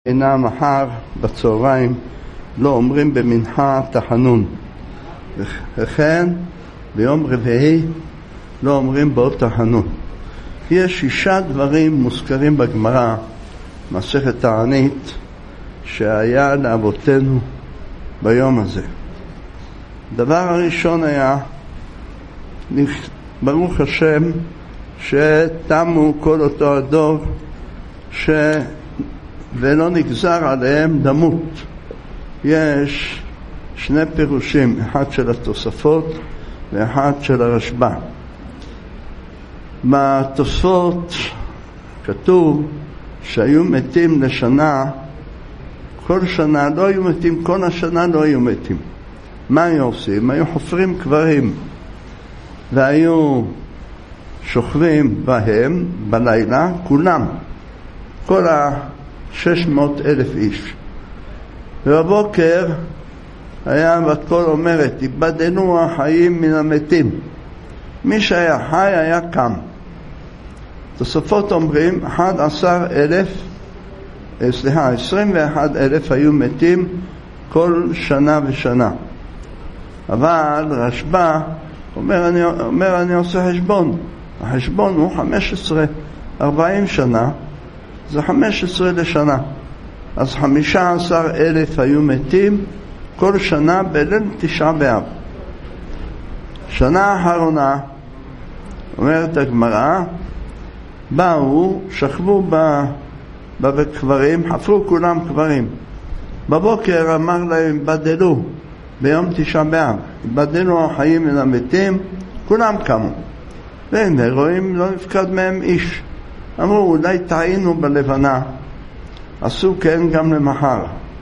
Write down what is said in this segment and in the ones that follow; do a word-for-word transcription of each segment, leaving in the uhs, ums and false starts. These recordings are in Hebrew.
אינה מחר בצהריים לא אומרים במנחה תחנון, וכן ביום רביעי לא אומרים בו תחנון. יש שישה דברים מוזכרים בגמרא מסכת תענית שהיה לאבותינו ביום הזה. דבר הראשון היה ברוך השם שתמו כל אותו הדור ש... ולא נגזר עליהם דמות. יש שני פירושים, אחד של התוספות ואחד של הרשב"א. בתוספות כתוב שהיו מתים לשנה, כל שנה לא היו מתים, כל השנה לא היו מתים. מה היו עושים? היו חופרים קברים והיו שוכבים בהם בלילה, כולם, כל ה-שש מאות אלף איש. ובבוקר היה בת קול אומרת, איבדנו החיים מן המתים. מי שהיה חי היה קם. תוספות אומרים אחד עשר אלף, סליחה, עשרים ואחד אלף היו מתים כל שנה ושנה. אבל רשב"א אומר אני, אומר אני עושה חשבון. החשבון הוא חמש עשרה, ארבעים שנה, זה חמש עשרה לשנה. אז חמישה עשר אלף היו מתים כל שנה בליל תשעה באב. שנה האחרונה, אומרת הגמרא, באו, שכבו בקברים, חפרו כולם קברים. בבוקר אמר להם, בדלו, ביום תשעה באב, בדלו החיים מן המתים, כולם קמו. והנה, רואים, לא נפקד מהם איש. אמרו, אולי טעינו בלבנה. עשו כן גם למחר,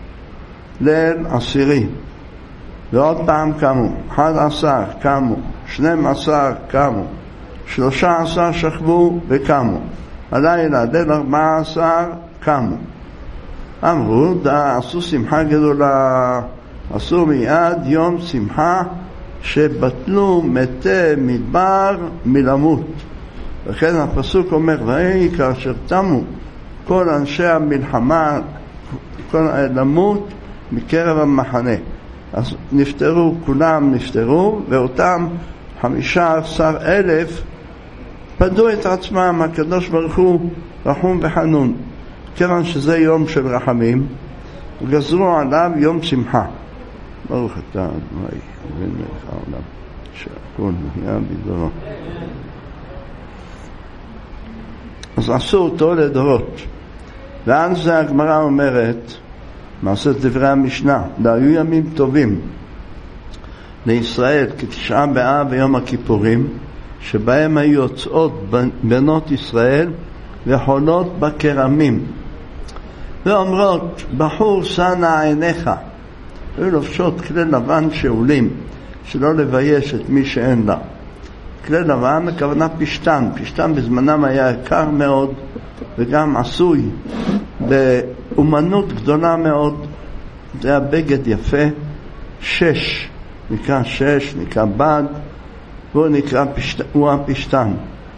ליל עשירי. ועוד פעם קמו, אחד עשר קמו, שנים עשר קמו, שלושה עשר שכבו וקמו. הלילה, ליל ארבע עשר קמו. אמרו, דה, עשו שמחה גדולה, עשו מיד יום שמחה, שבטלו מתי מדבר מלמות. וכן הפסוק אומר, והי כאשר תמו כל אנשי המלחמה, כל למות מקרב המחנה. אז נפטרו, כולם נפטרו, ואותם חמישה עשר אלף פדו את עצמם. הקדוש ברוך הוא רחום וחנון, כיוון שזה יום של רחמים, וגזרו עליו יום שמחה. ברוך אתה אדוני ומלך העולם שהכל נהיה בדברו. אז עשו אותו לדורות. ועל זה הגמרא אומרת, מעשית דברי המשנה, והיו ימים טובים לישראל כתשעה באב ויום הכיפורים, שבהם היו יוצאות בנות ישראל וחולות בכרמים ואומרות, בחור שנה עיניך. היו לובשות כלי לבן שאולים, שלא לבייש את מי שאין לה. כלי לבן הכוונה פשטן. פשטן בזמנם היה יקר מאוד וגם עשוי באומנות גדולה מאוד. זה היה בגד יפה, שש, נקרא שש, נקרא בד, והוא נקרא פשט, הוא הפשטן.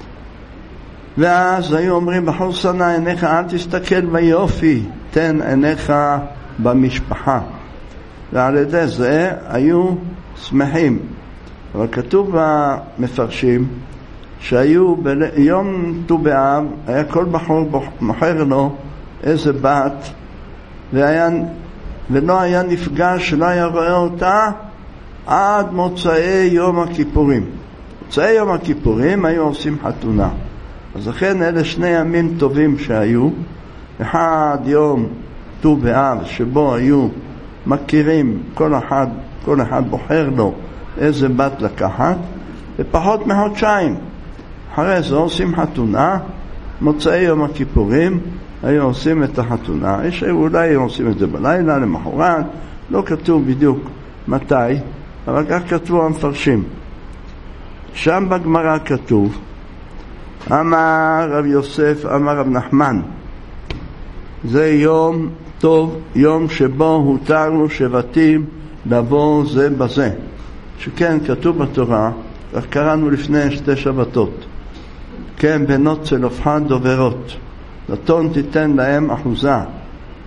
ואז היו אומרים, בחור שנה עיניך, אל תסתכל ביופי, תן עיניך במשפחה. ועל ידי זה היו שמחים. אבל כתוב במפרשים שהיו ביום ט"ו באב, היה כל בחור מוכר לו איזה בת, והיה, ולא היה נפגש, שלא היה רואה אותה עד מוצאי יום הכיפורים. מוצאי יום הכיפורים היו עושים חתונה. אז לכן אלה שני ימים טובים שהיו. אחד יום ט"ו באב שבו היו מכירים, כל אחד, כל אחד בוחר לו איזה בת לקחת, ופחות מחודשיים אחרי זה עושים חתונה. מוצאי יום הכיפורים היו עושים את החתונה. יש אולי עושים את זה בלילה, למחרת, לא כתוב בדיוק מתי, אבל כך כתבו המפרשים. שם בגמרא כתוב, אמר רב יוסף, אמר רב נחמן, זה יום טוב, יום שבו הותרנו שבטים לבוא זה בזה. שכן כתוב בתורה, כך קראנו לפני שתי שבתות, כן בנות צלופחד דוברות, נתון תיתן להם אחוזה,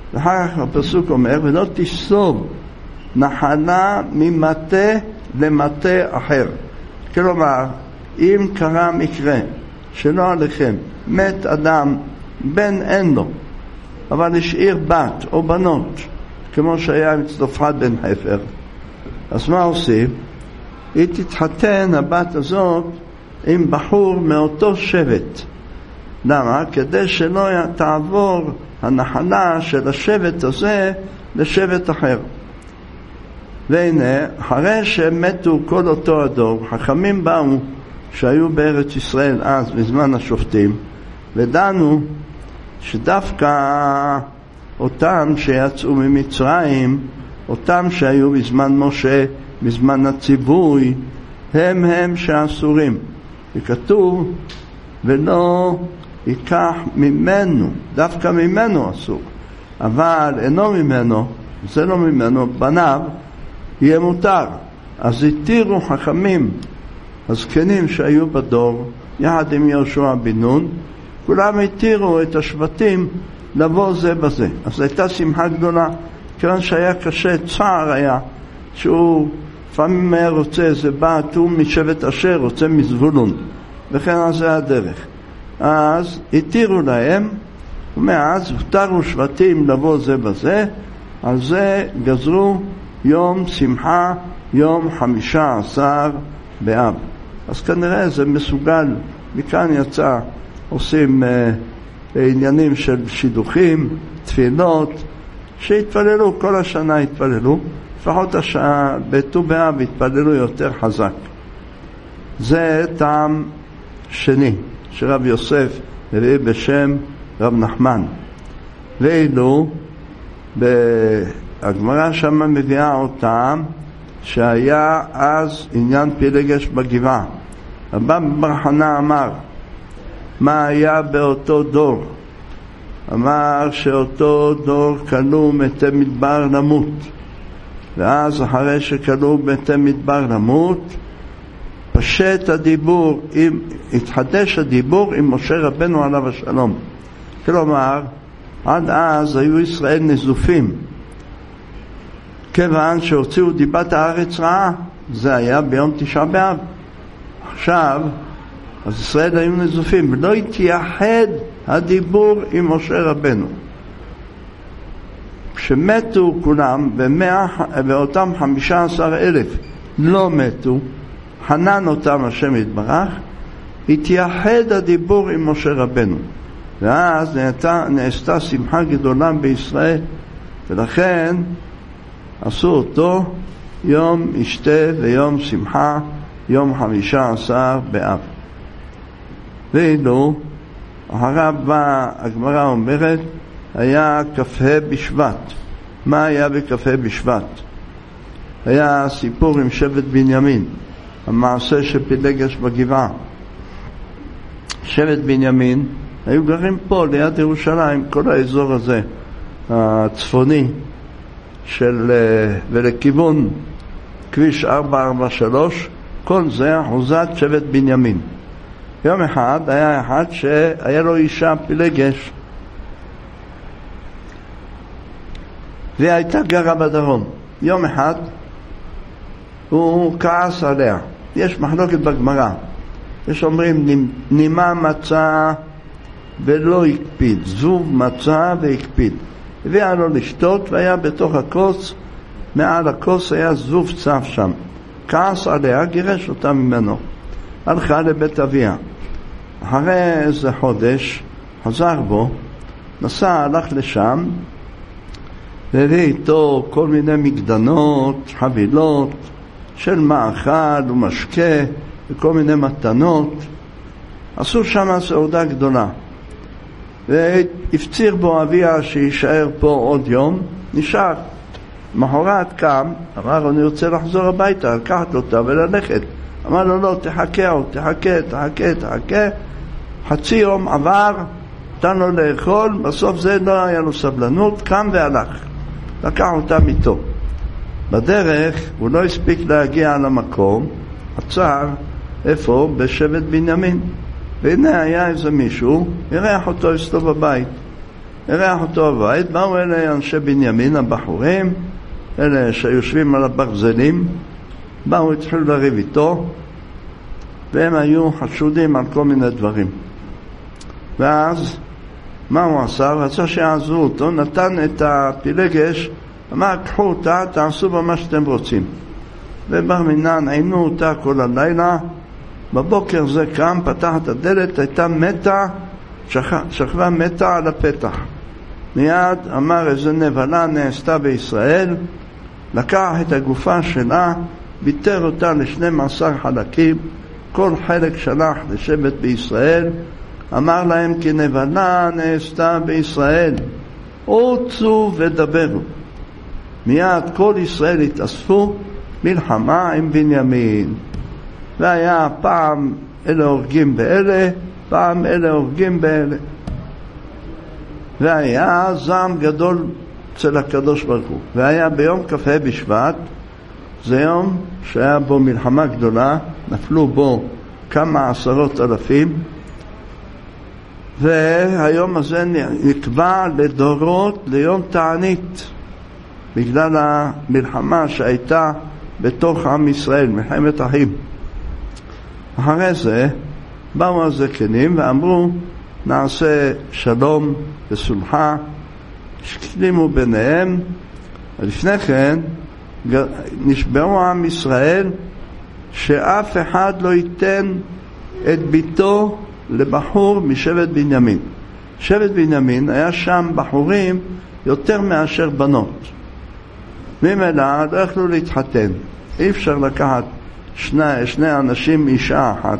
ואחר כך הפסוק אומר, ולא תסוב נחלה ממטה למטה אחר. כלומר, אם קרה מקרה שלא עליכם, מת אדם, בן אין לו, אבל השאיר בת או בנות, כמו שהיה עם צלופחד בן חפר, אז מה עושים? היא תתחתן, הבת הזאת, עם בחור מאותו שבט. למה? כדי שלא תעבור הנחלה של השבט הזה לשבט אחר. והנה, אחרי שמתו כל אותו הדור, חכמים באו שהיו בארץ ישראל אז, בזמן השופטים, ודנו שדווקא אותם שיצאו ממצרים, אותם שהיו בזמן משה, בזמן הציווי, הם הם שאסורים. וכתוב, ולא ייקח ממנו, דווקא ממנו אסור, אבל אינו ממנו, זה לא ממנו, בניו, יהיה מותר. אז התירו חכמים הזקנים שהיו בדור, יחד עם יהושע בן נון, כולם התירו את השבטים לבוא זה בזה. אז הייתה שמחה גדולה, כיוון שהיה קשה, צער היה, שהוא לפעמים היה רוצה, זה בא, הוא משבט אשר, רוצה מזבולון, וכן על זה הדרך. אז התירו להם, ומאז הותרו שבטים לבוא זה בזה, על זה גזרו יום שמחה, יום חמישה עשר באב. אז כנראה זה מסוגל, מכאן יצא, עושים אה, עניינים של שידוכים, תפילות, שהתפללו, כל השנה התפללו, לפחות השעה, בט"ו באב התפללו יותר חזק. זה טעם שני, שרב יוסף מביא בשם רב נחמן. ואילו, הגמרא שם מביאה אותם, שהיה אז עניין פילגש בגבעה. רבן בר חנא אמר, מה היה באותו דור? אמר שאותו דור קלו מתי מדבר למות, ואז אחרי שקלו מתי מדבר למות, פשט הדיבור, עם, התחדש הדיבור עם משה רבנו עליו השלום. כלומר, עד אז היו ישראל נזופים, כיוון שהוציאו דיבת הארץ רעה, זה היה ביום תשעה באב. עכשיו, אז ישראל היו נזופים, ולא התייחד הדיבור עם משה רבנו. כשמתו כולם, ואותם חמישה עשר אלף לא מתו, חנן אותם השם יתברך, התייחד הדיבור עם משה רבנו. ואז נעשתה, נעשתה שמחה גדולה בישראל, ולכן עשו אותו יום ישתה ויום שמחה, יום חמישה עשר באב. ואילו, אחריו באה הגמרא אומרת, היה כ"ה בשבט. מה היה בכ"ה בשבט? היה סיפור עם שבט בנימין, המעשה שפילגש בגבעה. שבט בנימין היו גרים פה ליד ירושלים, כל האזור הזה הצפוני של, ולכיוון כביש ארבע ארבע שלוש, כל זה אחוזת שבט בנימין. יום אחד היה אחד שהיה לו אישה פילגש, והיא הייתה גרה בדרום. יום אחד הוא כעס עליה. יש מחלוקת בגמרא, יש אומרים נימה מצא ולא הקפיד, זוב מצא והקפיד. הביאה לו לשתות, והיה בתוך הכוס, מעל הכוס היה זוב צף שם. כעס עליה, גירש אותה ממנו, הלכה לבית אביה. אחרי איזה חודש חזר בו, נסע, הלך לשם, והביא איתו כל מיני מגדנות, חבילות של מאכל ומשקה וכל מיני מתנות. עשו שם סעודה גדולה, והפציר בו אביה שישאר פה עוד יום. נשאר. מחרת קם, אמר, אני רוצה לחזור הביתה, לקחת אותה וללכת. אמר לו, לא, תחכה עוד, תחכה, תחכה, תחכה. חצי יום עבר, נתן לו לאכול, בסוף זה לא היה לו סבלנות, קם והלך. לקח אותה איתו. בדרך הוא לא הספיק להגיע למקום, עצר, איפה? בשבט בנימין. והנה היה איזה מישהו, ירח אותו אצלו בבית. הרח אותו הבית, באו אלה אנשי בנימין, הבחורים, אלה שיושבים על הברזלים, באו, התחילו לריב איתו, והם היו חשודים על כל מיני דברים. ואז, מה הוא עשה? הוא רצה שיעזרו אותו, נתן את הפילגש, אמר, קחו אותה, תעשו בה מה שאתם רוצים. ובר מינן, עינו אותה כל הלילה, בבוקר זה קם, פתח את הדלת, הייתה מתה, שכבה מתה על הפתח. מיד אמר, איזה נבלה נעשתה בישראל, לקח את הגופה שלה, ביטר אותה ל-שנים עשר חלקים, כל חלק שלח לשבט בישראל, אמר להם כי נבלה נעשתה בישראל, רוצו ודברו. מיד כל ישראל התאספו, מלחמה עם בנימין. והיה פעם אלה הורגים באלה, פעם אלה הורגים באלה. והיה זעם גדול אצל הקדוש ברוך הוא. והיה ביום כ"ה בשבט, זה יום שהיה בו מלחמה גדולה, נפלו בו כמה עשרות אלפים, והיום הזה נקבע לדורות ליום תענית, בגלל המלחמה שהייתה בתוך עם ישראל, מלחמת אחים. אחרי זה באו הזקנים ואמרו, נעשה שלום וסולחה, שקלימו ביניהם. ולפני כן נשבעו עם ישראל שאף אחד לא ייתן את ביתו לבחור משבט בנימין. שבט בנימין היה שם בחורים יותר מאשר בנות, ממילא לא יכלו להתחתן, אי אפשר לקחת שני, שני אנשים אישה אחת.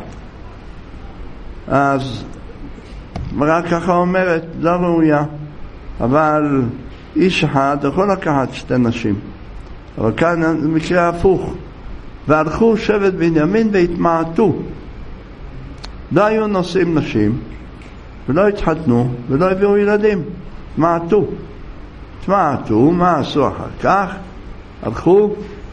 אז רק ככה אומרת, לא ראויה, אבל איש אחד יכול לקחת שתי נשים. אבל כאן מקרה הפוך, והלכו שבט בנימין והתמעטו, לא היו נושאים נשים ולא התחתנו ולא הביאו ילדים, התמעטו התמעטו. מה עשו אחר כך? הלכו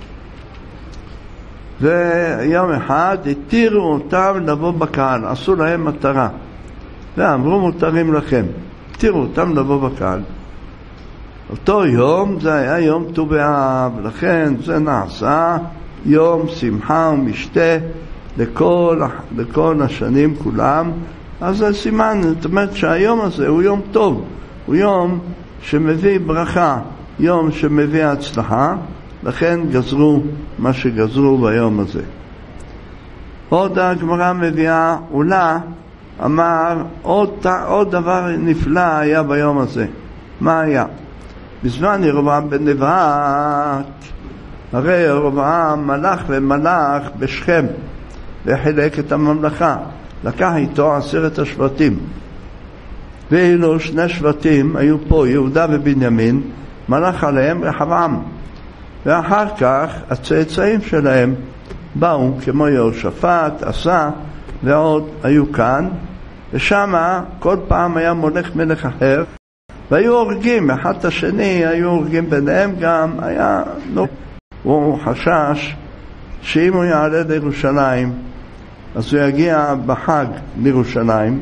ויום אחד התירו אותם לבוא בקהל, עשו להם מטרה ואמרו מותרים לכם, התירו אותם לבוא בקהל. אותו יום זה היה יום ט"ו באב, לכן זה נעשה יום שמחה ומשתה לכל, לכל השנים כולם. אז זה סימן, זאת אומרת שהיום הזה הוא יום טוב, הוא יום שמביא ברכה, יום שמביא הצלחה, לכן גזרו מה שגזרו ביום הזה. עוד הגמרא מביאה, אולה אמר עוד, עוד דבר נפלא היה ביום הזה. מה היה? בזמן ירבעם בן נבט, הרי ירבעם מלך ומלך בשכם וחילק את הממלכה, לקח איתו עשרת השבטים, ואילו שני שבטים היו פה, יהודה ובנימין, מלך עליהם רחבעם, ואחר כך הצאצאים שלהם באו כמו יהושפט, עשה ועוד היו כאן, ושמה כל פעם היה מולך מלך אחר, והיו הורגים אחד את השני, היו הורגים ביניהם גם, היה לא. הוא חשש שאם הוא יעלה לירושלים אז הוא יגיע בחג לירושלים,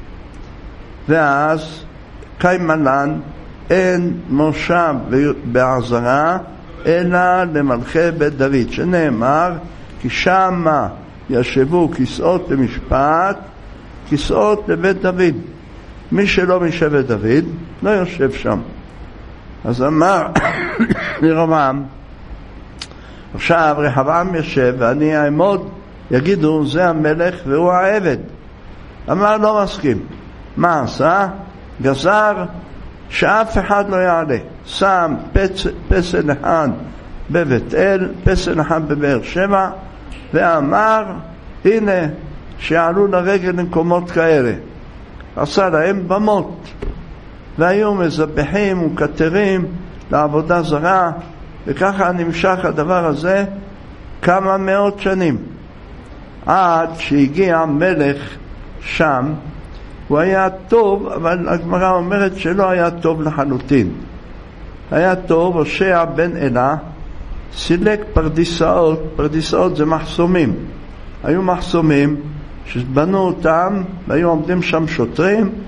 ואז קיימלן אין מושב בעזרה אלא למלכי בית דוד, שנאמר כי שמה ישבו כיסאות למשפט, כיסאות לבית דוד, מי שלא משבט דוד לא יושב שם. אז אמר ירבעם, עכשיו רחבעם יושב ואני אעמוד, יגידו זה המלך והוא העבד. אמר לא מסכים. מה עשה? גזר שאף אחד לא יעלה, שם פס, פסל אחד בבית אל, פסל אחד בבאר שבע, ואמר הנה שיעלו לרגל למקומות כאלה. עשה להם במות, והיו מזבחים וכתרים לעבודה זרה, וככה נמשך הדבר הזה כמה מאות שנים, עד שהגיע מלך שם. הוא היה טוב, אבל הגמרא אומרת שלא היה טוב לחלוטין. היה טוב, הושע בן אלה סילק פרדיסאות, פרדיסאות זה מחסומים, היו מחסומים שבנו אותם והיו עומדים שם שוטרים,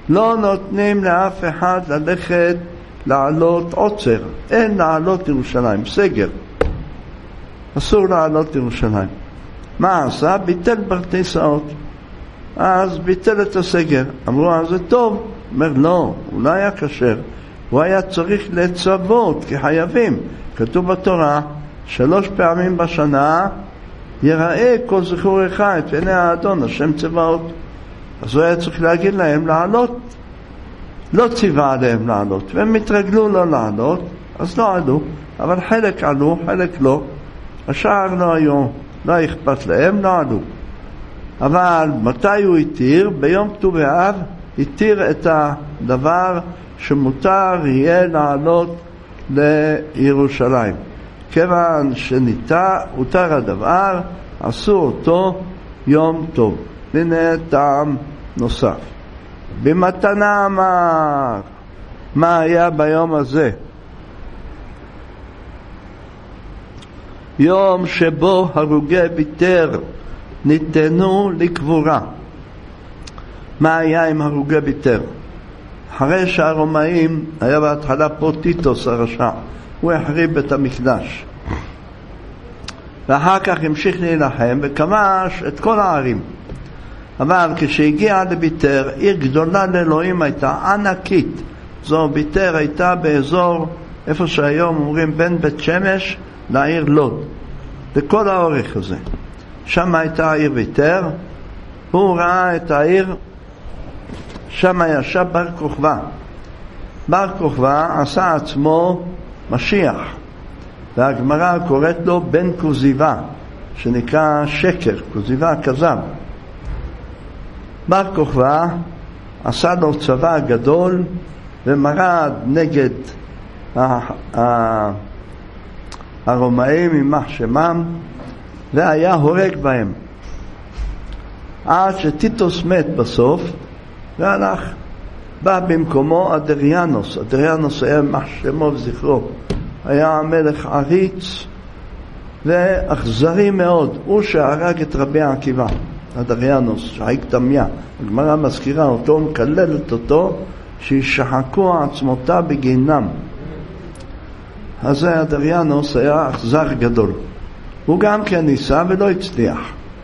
לא נותנים לאף אחד ללכת לעלות עוצר, אין לעלות ירושלים, סגר, אסור לעלות ירושלים. מה עשה? ביטל ברטיסאות, אז ביטל את הסגר. אמרו, אז זה טוב. אומר, לא, הוא לא היה כשר, הוא היה צריך לצוות, כי חייבים. כתוב בתורה, שלוש פעמים בשנה יראה כל זכורך את עיני האדון, השם צבאות. אז הוא היה צריך להגיד להם לעלות, לא ציווה עליהם לעלות, והם התרגלו לא לעלות, אז לא עלו, אבל חלק עלו, חלק לא. השאר לא היו, לא אכפת להם, לא עלו. אבל מתי הוא התיר? ביום ט"ו באב התיר את הדבר שמותר יהיה לעלות לירושלים. כיוון שניתר, הותר הדבר, עשו אותו יום טוב. הנה טעם נוסף. במתנה אמר, מה היה ביום הזה? יום שבו הרוגי ביתר ניתנו לקבורה. מה היה עם הרוגי ביתר? אחרי שהרומאים, היה בהתחלה פה טיטוס הרשע, הוא החריב את המקדש, ואחר כך המשיך להילחם וכבש את כל הערים. אבל כשהגיע לביתר, עיר גדולה לאלוהים הייתה, ענקית. זו ביתר הייתה באזור, איפה שהיום אומרים בין בית שמש לעיר לוד, בכל האורך הזה. שם הייתה העיר ביתר, הוא ראה את העיר, שם ישב בר כוכבא. בר כוכבא עשה עצמו משיח, והגמרא קוראת לו בן כוזיבה, שנקרא שקר, כוזיבה כזב. בר כוכבא עשה לו צבא גדול ומרד נגד הרומאים יימח שמם, והיה הורג בהם עד שטיטוס מת בסוף והלך. בא במקומו אדריאנוס. אדריאנוס היה יימח שמו וזכרו, היה מלך עריץ ואכזרי מאוד, הוא שהרג את רבי עקיבא. אדריאנוס, שחק תמיה, הגמרא מזכירה אותו, מקללת אותו שישחקו עצמותיו בגיהנם. אז אדריאנוס היה אכזר גדול. הוא גם כן ניסה ולא הצליח,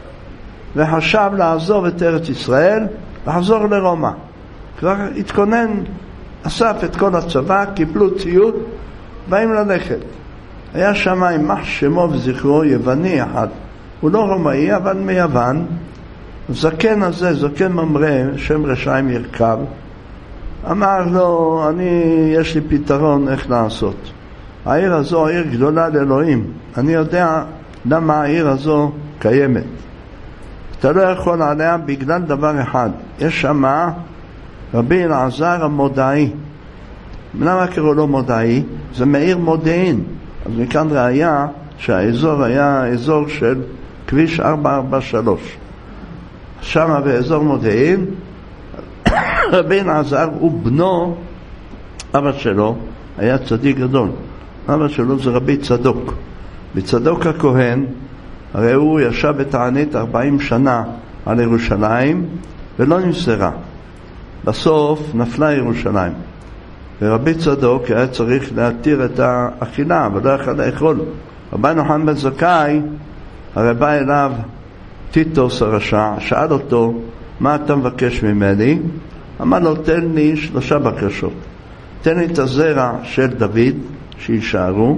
וחשב לעזוב את ארץ ישראל לחזור לרומא. כבר התכונן, אסף את כל הצבא, קיבלו ציוד, באים ללכת. היה שם יימח שמו וזכרו יווני אחד, הוא לא רומאי אבל מיוון. זקן הזה, זקן ממרא, שם רשעים ירכב, אמר לו, אני, יש לי פתרון איך לעשות. העיר הזו עיר גדולה לאלוהים, אני יודע למה העיר הזו קיימת. אתה לא יכול עליה בגלל דבר אחד, יש שם רבי אלעזר המודעי. למה קראו לו מודעי? זה מעיר מודיעין, אז מכאן ראיה שהאזור היה אזור של כביש ארבע ארבע שלוש. שם באזור מודיעין, רבי אלעזר הוא בנו, אבא שלו היה צדיק גדול. אבא שלו זה רבי צדוק. בצדוק הכהן, הרי הוא ישב בתענית ארבעים שנה על ירושלים ולא נמסרה. בסוף נפלה ירושלים. ורבי צדוק היה צריך להתיר את האכילה, אבל לא יכול לאכול. רבי נחמן בן זכאי, הרי בא אליו טיטוס הרשע, שאל אותו, מה אתה מבקש ממני? אמר לו, תן לי שלושה בקשות. תן לי את הזרע של דוד, שישארו,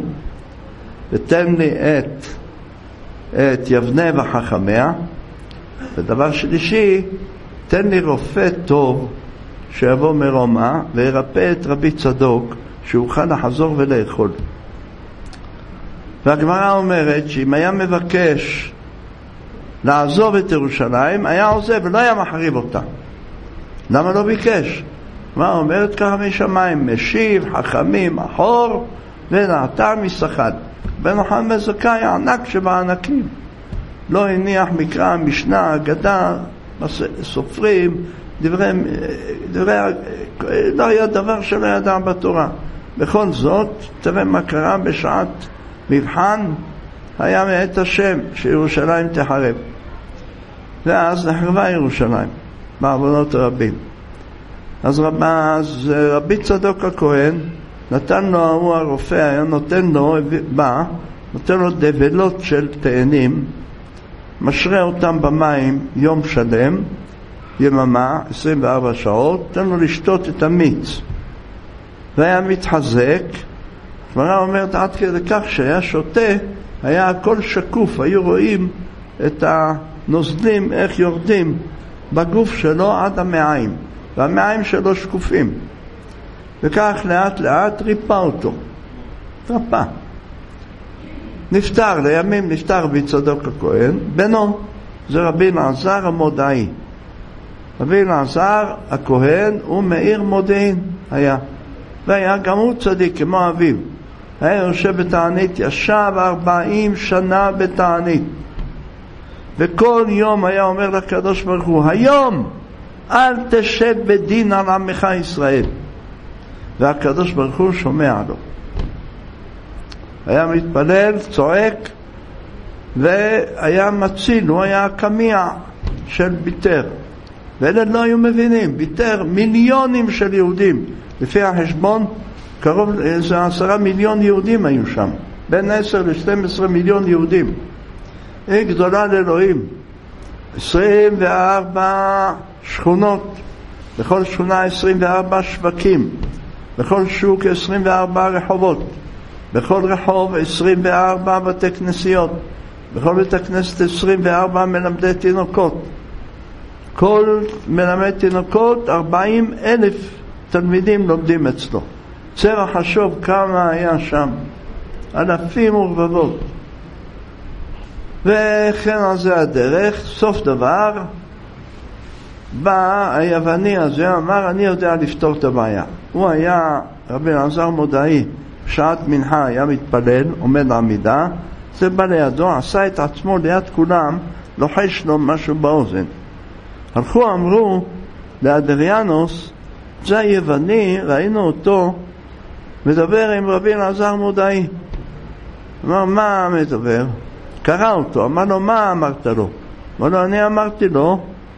ותן לי את, את יבנה וחכמיה, ודבר שלישי, תן לי רופא טוב שיבוא מרומא וירפא את רבי צדוק, שיוכל לחזור ולאכול. והגמרא אומרת שאם היה מבקש לעזוב את ירושלים, היה עוזב ולא היה מחריב אותה. למה לא ביקש? מה אומרת ככה משמיים? משיב, חכמים, אחור, ונעתר מסחד. בן נחמן בן זכאי הענק שבענקים. לא הניח מקרא, משנה, אגדה, סופרים, דברי, דברי, לא היה דבר שלא ידע בתורה. בכל זאת, תראה מה קרה בשעת מבחן, היה מאת השם שירושלים תחרב. ואז נחרבה ירושלים בעוונות רבים. אז, רב, אז רבי צדוק הכהן נתן לו, הוא הרופא היה נותן לו, בא, נותן לו דבלות של תאנים, משרה אותם במים יום שלם, יממה, עשרים וארבע שעות, נתן לו לשתות את המיץ. והיה מתחזק, הגמרא אומרת עד כדי כך שהיה שותה, היה הכל שקוף, היו רואים את הנוזלים איך יורדים בגוף שלו עד המעיים, והמעיים שלו שקופים. וכך לאט לאט ריפא אותו, רפא. נפטר, לימים נפטר רבי צדוק הכהן, בנו זה רבי אלעזר המודעי. רבי אלעזר הכהן הוא מאיר מודיעין היה, והיה גם הוא צדיק כמו אביו. היה יושב בתענית, ישב ארבעים שנה בתענית, וכל יום היה אומר לקדוש ברוך הוא, היום אל תשב בדין על עמך ישראל, והקדוש ברוך הוא שומע לו. היה מתפלל, צועק, והיה מציל, הוא היה קמיע של ביטר, ואלה לא היו מבינים, ביטר מיליונים של יהודים, לפי החשבון קרוב לאיזה עשרה מיליון יהודים היו שם, בין עשר ל-שתים עשרה מיליון יהודים. היא גדולה לאלוהים, עשרים וארבע שכונות, בכל שכונה עשרים וארבע שווקים, בכל שוק עשרים וארבע רחובות, בכל רחוב עשרים וארבע בתי כנסיות, בכל בית הכנסת עשרים וארבע מלמדי תינוקות, כל מלמד תינוקות ארבעים אלף תלמידים לומדים אצלו. צבע חשוב כמה היה שם, אלפים ורבבות. וכן על זה הדרך. סוף דבר בא היווני הזה, אמר אני יודע לפתור את הבעיה. הוא היה רבי אלעזר מודעי, שעת מנחה היה מתפלל, עומד עמידה, זה בא לידו, עשה את עצמו ליד כולם, לוחש לו משהו באוזן. הלכו אמרו לאדריאנוס, זה היווני, ראינו אותו מדבר עם רבי אלעזר מודעי. אמר, מה מדבר? קרא אותו, אמר לו, מה אמרת לו? אמר לו, אני אמרתי לו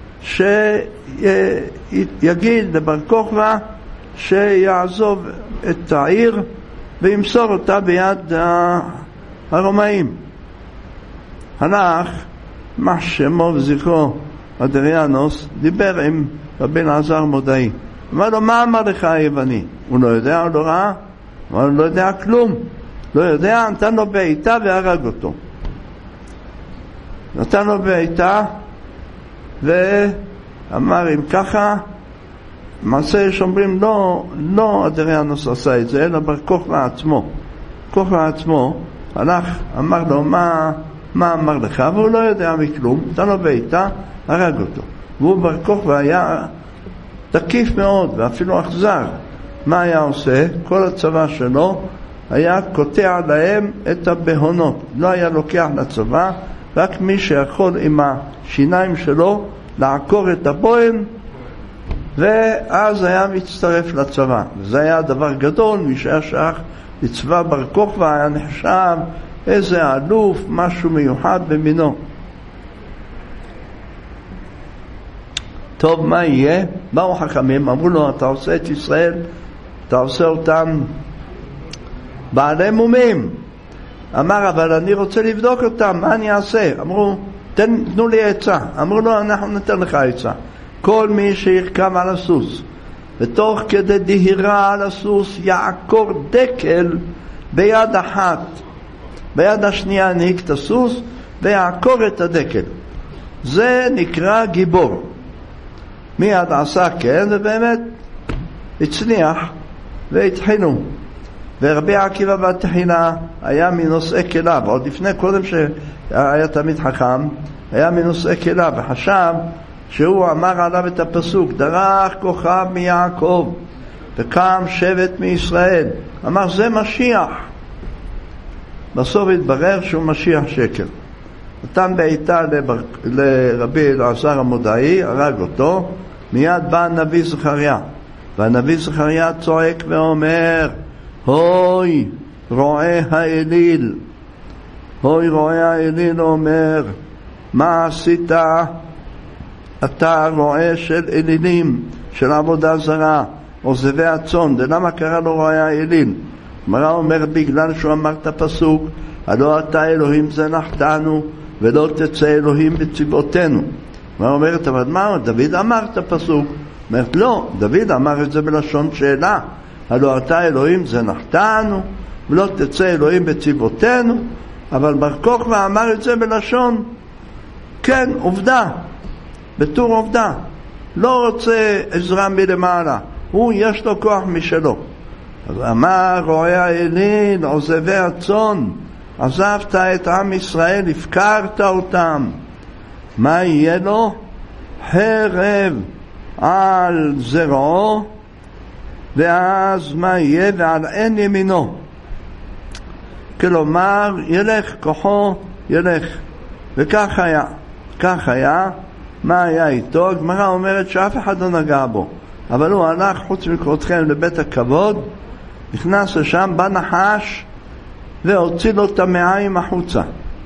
שיגיד לבר כוכבא שיעזוב את העיר וימסור אותה ביד הרומאים. הלך, מה שמו וזכרו, אדריאנוס, דיבר עם רבי אלעזר מודעי. אמר לו, מה אמר לך היווני? הוא לא יודע, הוא לא ראה, הוא לא יודע כלום, לא יודע, נתן לו בעיטה והרג אותו. נתן לו בעיטה ואמר, אם ככה, מעשה שאומרים, לא, לא אדריאנוס עשה את זה, אלא בר כוכבא עצמו. כוכבא עצמו הלך, אמר לו, מה, מה אמר לך? והוא לא יודע מכלום, נתן לו בעיטה, הרג אותו. והוא בר כוכבא היה תקיף מאוד ואפילו אכזר. מה היה עושה? כל הצבא שלו היה קוטע להם את הבהונות, לא היה לוקח לצבא, רק מי שיכול עם השיניים שלו לעקור את הבוהן, ואז היה מצטרף לצבא. זה היה דבר גדול, מי שהיה שייך לצבא בר כוכבא היה נחשב איזה אלוף, משהו מיוחד במינו. טוב, מה יהיה? באו חכמים, אמרו לו, אתה עושה את ישראל, אתה עושה אותם בעלי מומים. אמר, אבל אני רוצה לבדוק אותם, מה אני אעשה? אמרו, תן, תנו לי עצה. אמרו לו, אנחנו ניתן לך עצה. כל מי שירכב על הסוס, ותוך כדי דהירה על הסוס, יעקור דקל ביד אחת. ביד השנייה נהיק את הסוס, ויעקור את הדקל. זה נקרא גיבור. מיד עשה כן, ובאמת הצליח, והתחינו. ורבי עקיבא בתחילה היה מנושאי כליו, עוד לפני קודם שהיה תמיד חכם, היה מנושאי כליו, וחשב שהוא אמר עליו את הפסוק, דרך כוכב מיעקב וקם שבט מישראל. אמר, זה משיח. בסוף התברר שהוא משיח שקר. נתן בעיטה לבר... לרבי אלעזר המודעי, הרג אותו. מיד בא הנביא זכריה, והנביא זכריה צועק ואומר, הוי רועה האליל, הוי רועה האליל, אומר, מה עשית אתה רועה של אלילים, של עבודה זרה, עוזבי הצאן. ולמה קרא לו רועה אליל? הגמרא אומרת בגלל שהוא אמר את הפסוק, הלא אתה אלוהים זנחתנו ולא תצא אלוהים בצבאותינו. הגמרא אומרת, אבל מה, דוד אמר את הפסוק? אומרת, לא, דוד אמר את זה בלשון שאלה, הלא אתה אלוהים זנחתנו ולא תצא אלוהים בצבאותינו. אבל בר כוכבא אמר את זה בלשון כן, עובדה, בתור עובדה, לא רוצה עזרה מלמעלה, הוא יש לו כוח משלו. אז אמר רועה אליל, עוזבי הצאן, עזבת את עם ישראל, הפקרת אותם, מה יהיה לו? חרב על זרעו, ואז מה יהיה? ועל עין ימינו. כלומר, ילך כוחו, ילך. וכך היה, כך היה. מה היה איתו? הגמרא אומרת שאף אחד לא נגע בו, אבל הוא הלך חוץ מקרותכם לבית הכבוד, נכנס לשם בנחש והוציא לו את המעיים החוצה,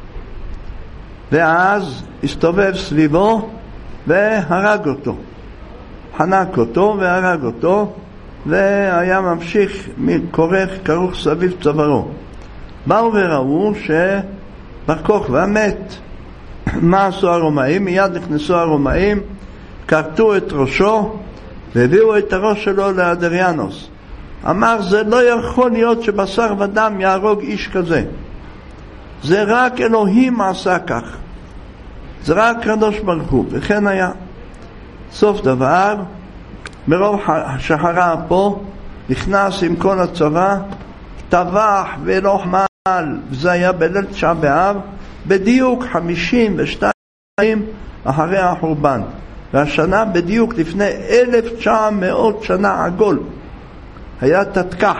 ואז הסתובב סביבו והרג אותו, חנק אותו והרג אותו, והיה ממשיך מכורך כרוך סביב צווארו. באו וראו שבר כוכבא מת. מה עשו הרומאים? מיד נכנסו הרומאים, קרטו את ראשו והביאו את הראש שלו לאדריאנוס. אמר, זה לא יכול להיות שבשר ודם יהרוג איש כזה, זה רק אלוהים עשה כך, זה רק קדוש ברוך הוא. וכן היה. סוף דבר, מרוב שחרה פה, נכנס עם כל הצבא, טבח ולא חמל. זה היה בליל תשעה באב, בדיוק חמישים ושתיים אחרי החורבן, והשנה בדיוק לפני אלף תשע מאות שנה עגול היה תתקח,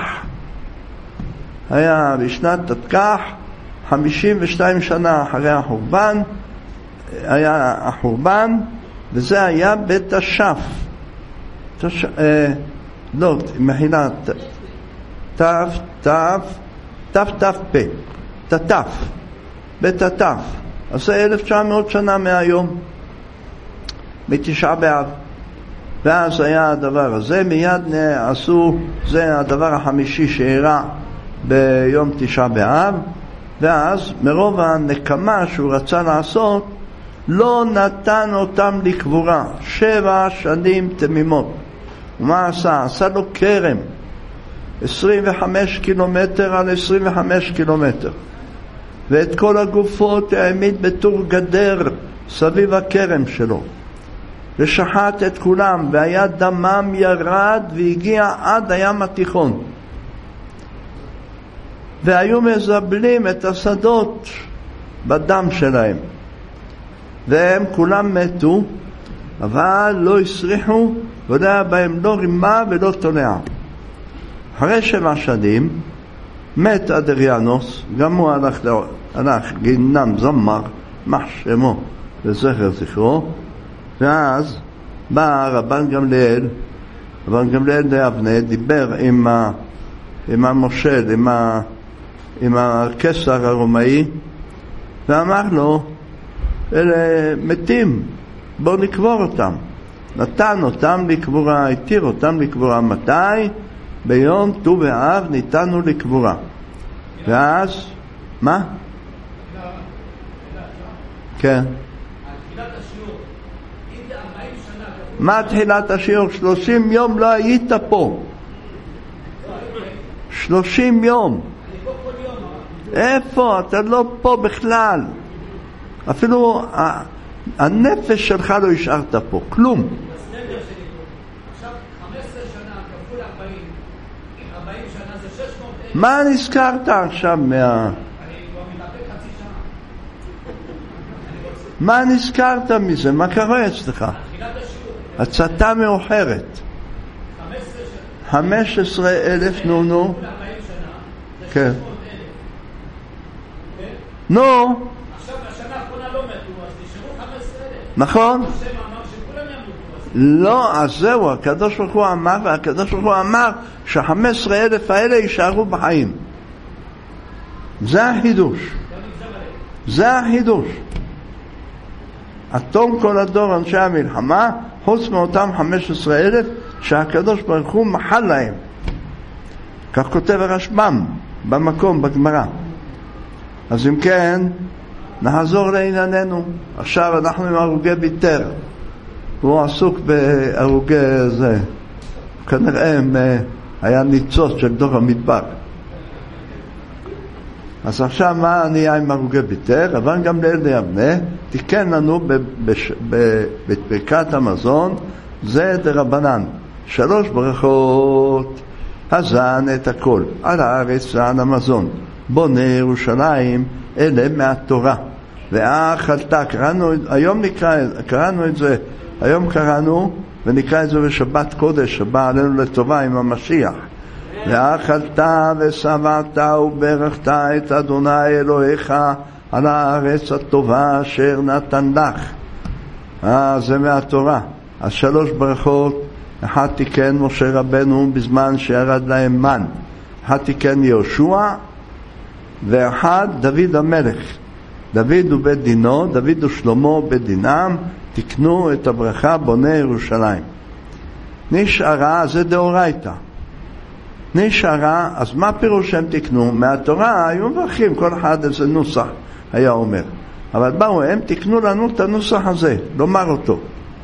היה בשנת תתקח חמישים ושתיים שנה אחרי החורבן היה החורבן, וזה היה בתש"ף, תש... אה, לא, מחילה, תף, תף, תף, תף, פה, תתף, בתתף. אז זה אלף תשע מאות שנה מהיום, בתשעה באב. ואז היה הדבר הזה, מיד עשו, זה הדבר החמישי שאירע ביום תשעה באב, ואז מרוב הנקמה שהוא רצה לעשות, לא נתן אותם לקבורה, שבע שנים תמימות. ומה עשה? עשה לו קרם, עשרים וחמש קילומטר על עשרים וחמש קילומטר, ואת כל הגופות העמיד בתור גדר סביב הקרם שלו, ושחט את כולם, והיה דמם ירד והגיע עד הים התיכון, והיו מזבלים את השדות בדם שלהם, והם כולם מתו, אבל לא הסריחו, ולא היה בהם לא רימה ולא תולע. אחרי שבע שנים מת אדריאנוס, גם הוא הלך, הלך גינם זמר, מח שמו וזכר זכרו. ואז בא רבן גמליאל, רבן גמליאל ליבנה, דיבר עם, ה, עם המושל, עם, ה, עם הקיסר הרומאי, ואמר לו, אלה מתים, בואו נקבור אותם. נתן אותם לקבורה, התיר אותם לקבורה. מתי? ביום ט"ו באב ניתנו לקבורה. ואז, מה? כן. מה תחילת השיעור? שלושים יום לא היית פה. שלושים יום. איפה? אתה לא פה בכלל. אפילו הנפש שלך לא השארת פה, כלום. מה נזכרת עכשיו מה... מה נזכרת מזה? מה קרה אצלך? הצתה מאוחרת. חמש עשרה אלף, נו נו. כן. נו. עכשיו בשנה האחרונה לא מתו, אז נשארו חמש עשרה אלף. נכון. השם אמר שכולם ימותו. לא, אז זהו, הקדוש ברוך הוא אמר, והקדוש ברוך הוא אמר ש-חמש עשרה אלף האלה יישארו בחיים. זה החידוש. זה החידוש. אטום כל הדור אנשי המלחמה, חוץ מאותם חמש עשרה אלף שהקדוש ברוך הוא מחל להם. כך כותב הרשב"ם במקום בגמרא. אז אם כן, נחזור לענייננו. עכשיו אנחנו עם הרוגי ביתר. הוא עסוק בהרוגי זה. כנראה היה ניצוץ של דור המדבר. אז עכשיו מה נהיה עם הרוגי ביתר? אבל גם לילדי אבנה תיקן לנו בברכת המזון, זה דרבנן, שלוש ברכות, הזן את הכל, על הארץ ועל המזון, בונה ירושלים, אלה מהתורה. ואכלתה, קראנו, היום נקרא, קראנו את זה, היום קראנו ונקרא את זה בשבת קודש שבא עלינו לטובה עם המשיח. ואכלת ושבעת וברכת את אדוני אלוהיך על הארץ הטובה אשר נתן לך. אה, זה מהתורה. אז שלוש ברכות, אחד תיקן משה רבנו בזמן שירד להם מן, אחד תיקן יהושע, ואחד דוד המלך. דוד ובית דינו, דוד ושלמה בית דינם, תקנו את הברכה בונה ירושלים. נשארה, זה דאורייתא. נשארה, אז מה פירוש שהם תקנו? מהתורה היו מברכים, כל אחד איזה נוסח היה אומר. אבל באו, הם תקנו לנו את הנוסח הזה, לומר אותו.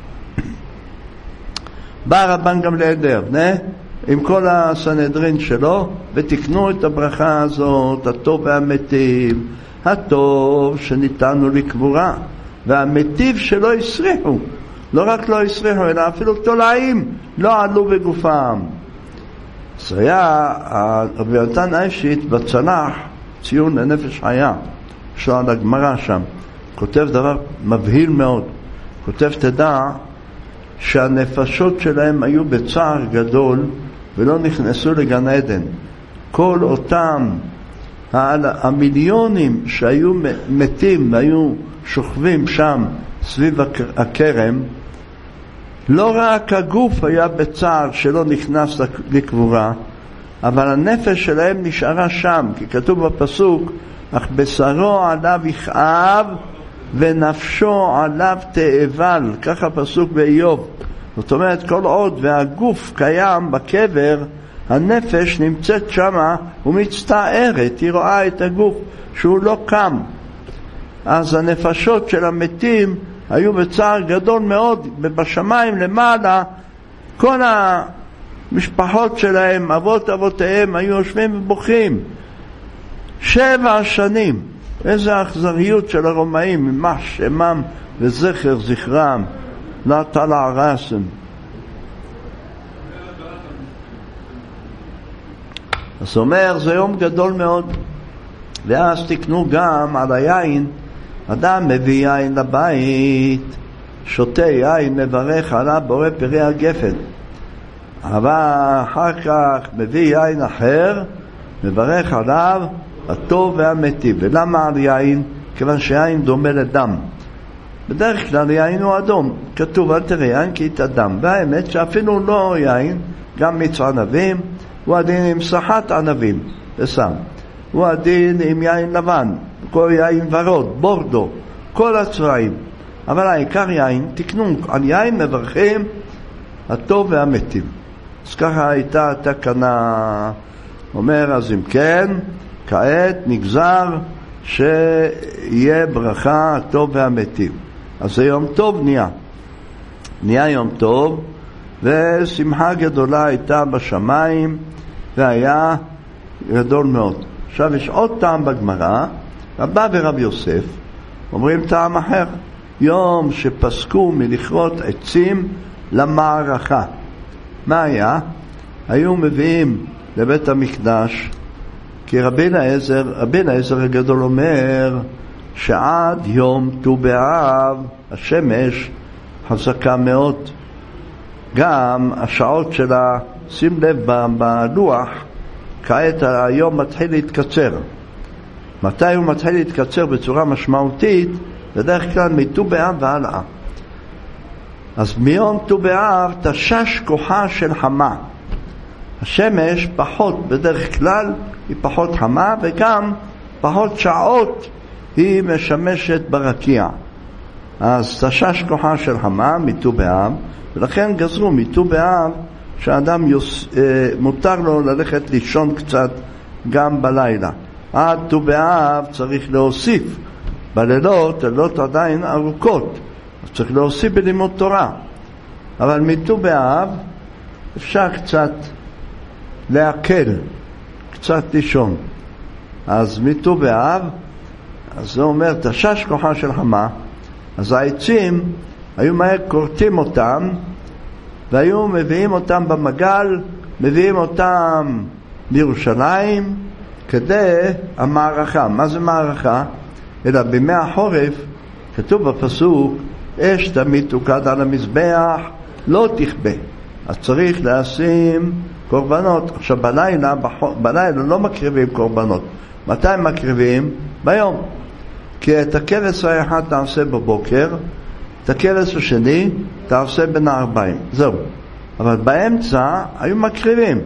בא רבן גמליאל דאבנה, עם כל הסנהדרין שלו, ותקנו את הברכה הזאת, הטוב והמטיב, הטוב שניתנו לקבורה, והמטיב שלא יסריחו, לא רק לא יסריחו, אלא אפילו תולעים לא עלו בגופם. אז היה רבי יונתן אייבשיץ בצלח, ציון לנפש חיה, יש לו על הגמרא שם, כותב דבר מבהיל מאוד, כותב תדע שהנפשות שלהם היו בצער גדול ולא נכנסו לגן עדן. כל אותם המיליונים שהיו מתים והיו שוכבים שם סביב הכרם, לא רק הגוף היה בצער שלא נכנס לקבורה, אבל הנפש שלהם נשארה שם, כי כתוב בפסוק, אך בשרו עליו יכאב ונפשו עליו תאבל, ככה פסוק באיוב. זאת אומרת, כל עוד והגוף קיים בקבר, הנפש נמצאת שמה ומצטערת, היא רואה את הגוף שהוא לא קם. אז הנפשות של המתים היו בצער גדול מאוד, בשמיים למעלה, כל המשפחות שלהם, אבות אבותיהם, היו יושבים ובוכים. שבע שנים, איזה אכזריות של הרומאים, ממש שמם וזכר זכרם, לא תלה רסם. אז אומר, זה יום גדול מאוד. ואז תקנו גם על היין, אדם מביא יין לבית, שותה יין, מברך עליו בורא פרי הגפן. אבל אחר כך מביא יין אחר, מברך עליו הטוב והמטיב. ולמה על יין? כיוון שיין דומה לדם. בדרך כלל יין הוא אדום, כתוב אל תראה יין כי את הדם. והאמת שאפילו לא יין, גם מיץ ענבים, הוא הדין עם סחת ענבים, וסם. הוא הדין עם יין לבן, כל יין ורוד, בורדו, כל הצבעים. אבל העיקר יין, תקנו על יין מברכים הטוב והמטיב. אז ככה הייתה תקנה. אומר, אז אם כן, כעת נגזר שיהיה ברכה הטוב והמטיב. אז זה יום טוב נהיה. נהיה יום טוב, ושמחה גדולה הייתה בשמיים, והיה גדול מאוד. עכשיו יש עוד טעם בגמרא, רבא ורב יוסף אומרים טעם אחר, יום שפסקו מלכרות עצים למערכה. מה היה? היו מביאים לבית המקדש, כי רבי אליעזר, רבי אליעזר הגדול אומר שעד יום ט"ו באב השמש חזקה מאוד. גם השעות שלה, שים לב בלוח, כעת היום מתחיל להתקצר. מתי הוא מתחיל להתקצר בצורה משמעותית? בדרך כלל מט"ו באב והלאה. אז מיום ט"ו באב תשש כוחה של חמה. השמש פחות, בדרך כלל היא פחות חמה, וגם פחות שעות היא משמשת ברקיע. אז תשש כוחה של חמה מט"ו באב, ולכן גזרו מט"ו באב שאדם יוס, מותר לו ללכת לישון קצת גם בלילה. עד ט"ו באב צריך להוסיף, בלילות, לילות עדיין ארוכות, אז צריך להוסיף בלימוד תורה. אבל מט"ו באב אפשר קצת להקל, קצת לישון. אז מט"ו באב, אז זה אומר, תשש כוחה של חמה, אז העצים היו מהר קורטים אותם, והיו מביאים אותם במגל, מביאים אותם לירושלים, כדי המערכה. מה זה מערכה? אלא בימי החורף, כתוב בפסוק, אש תמיד תוקד על המזבח, לא תכבה. אז צריך לשים קורבנות. עכשיו בלילה, בלילה לא מקריבים קורבנות. מתי מקריבים? ביום. כי את הכבש האחד תעשה בבוקר, את הכבש השני תעשה בין הארבעים. זהו. אבל באמצע היו מקריבים.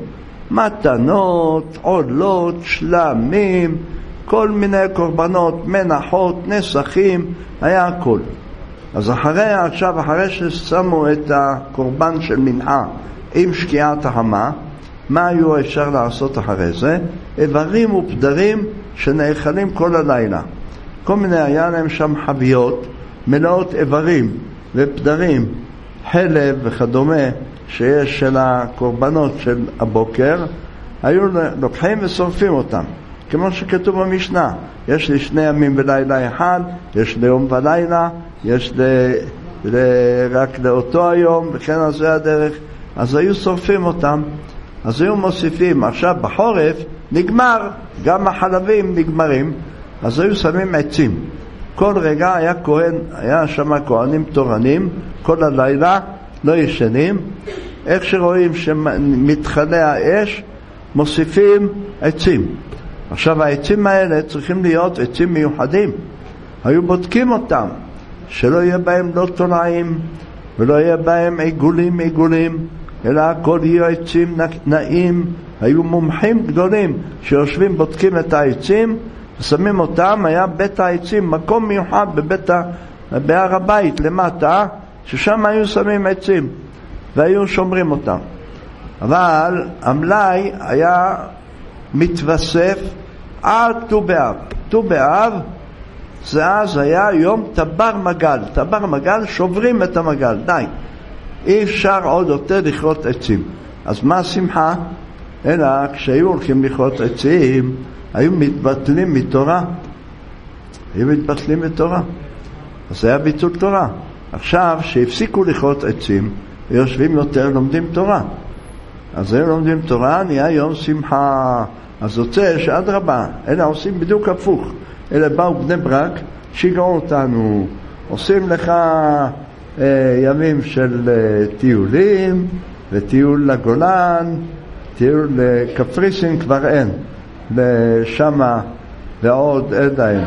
מתנות, עולות, שלמים, כל מיני קורבנות, מנחות, נסכים, היה הכל. אז אחרי, עכשיו, אחרי ששמו את הקורבן של מנחה עם שקיעת החמה, מה היו אפשר לעשות אחרי זה? איברים ופדרים שנאכלים כל הלילה. כל מיני, היה להם שם חביות, מלאות איברים ופדרים, חלב וכדומה, שיש של הקורבנות של הבוקר, היו לוקחים ושורפים אותם. כמו שכתוב במשנה, יש לי שני ימים ולילה אחד, יש ליום ולילה, יש ל... ל... רק לאותו היום, וכן על זה הדרך. אז היו שורפים אותם, אז היו מוסיפים. עכשיו בחורף נגמר, גם החלבים נגמרים, אז היו שמים עצים. כל רגע היה כהן, היה שם כהנים תורנים, כל הלילה לא ישנים. איך שרואים שמתחלה האש, מוסיפים עצים. עכשיו העצים האלה צריכים להיות עצים מיוחדים. היו בודקים אותם, שלא יהיה בהם לא תולעים, ולא יהיה בהם עיגולים עיגולים, אלא הכל יהיו עצים נעים. היו מומחים גדולים שיושבים בודקים את העצים, ושמים אותם. היה בית העצים, מקום מיוחד בבית ה... בהר הבית למטה, ששם היו שמים עצים, והיו שומרים אותם. אבל המלאי היה מתווסף עד ט"ו באב. ט"ו באב זה אז היה יום טבר מגל. טבר מגל, שוברים את המגל, די. אי אפשר עוד יותר לכרות עצים. אז מה השמחה? אלא כשהיו הולכים לכרות עצים, היו מתבטלים מתורה. היו מתבטלים מתורה. אז זה היה ביטול תורה. עכשיו שהפסיקו לכרות עצים, יושבים יותר, לומדים תורה. אז הם לומדים תורה, נהיה יום שמחה. אז יוצא שעד רבה, אלה עושים בדיוק הפוך. אלה באו בני ברק, שיגעו אותנו, עושים לך אה, ימים של אה, טיולים, וטיול לגולן, טיול לקפריסין כבר אין, לשמה ועוד עדיין.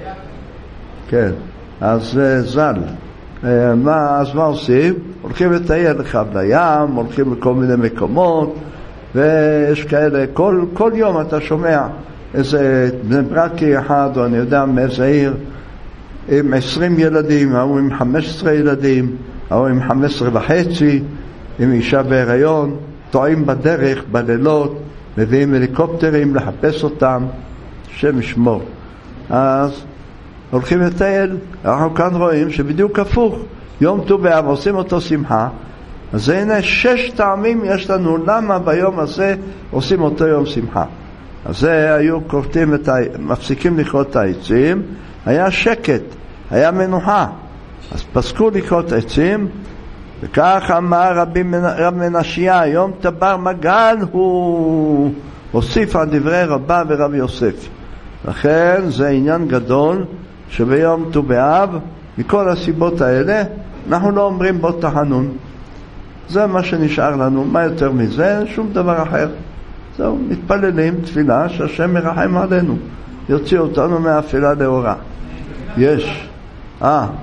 כן, אז אה, זל. אה, מה, אז מה עושים? הולכים לטייל לך בים, הולכים לכל מיני מקומות, ויש כאלה, כל, כל יום אתה שומע איזה בני ברקי אחד, או אני יודע מאיזה עיר, עם עשרים ילדים, או עם חמש עשרה ילדים, או עם חמש עשרה וחצי, עם אישה בהיריון, טועים בדרך, בלילות, מביאים הליקופטרים לחפש אותם, שם ישמור. אז הולכים לטייל, אנחנו כאן רואים שבדיוק הפוך, יום ט"ו באב עושים אותו שמחה. אז הנה שש טעמים יש לנו למה ביום הזה עושים אותו יום שמחה. אז זה היו כורתים את ה... מפסיקים לכרות את העצים, היה שקט, היה מנוחה. אז פסקו לכרות עצים, וכך אמר רבי רב מנשיה, יום טבר מגל הוא הוסיף על דברי רבה ורב יוסף. לכן זה עניין גדול שביום ט"ו באב, מכל הסיבות האלה, אנחנו לא אומרים בו תחנון. זה מה שנשאר לנו, מה יותר מזה? שום דבר אחר. זהו, מתפללים תפילה שהשם מרחם עלינו, יוציא אותנו מהאפלה לאורה. יש. אה. אני